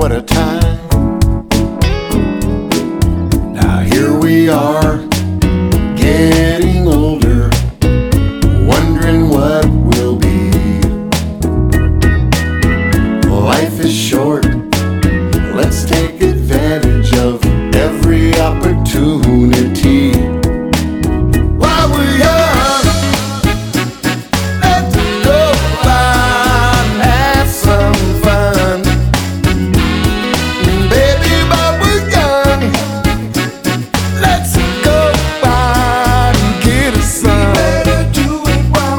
what a time. Now here we are, getting older, wondering what will be. Life is short, let's take advantage of every opportunity. While we're young, let's go out and have some fun. Baby, while we're young, let's go out and get a sun. We better do it while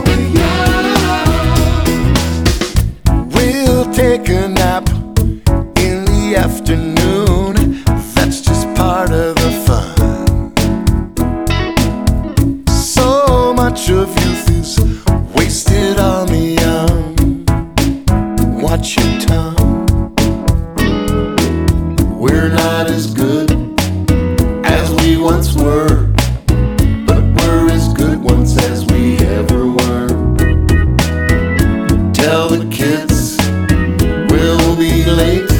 we're young. We'll take a nap in the afternoon, that's just part of the fun. So much of youth is wasted on the young. Watch your tongue. We're not as good as we once were, but we're as good once as we ever were. Tell the kids we'll be late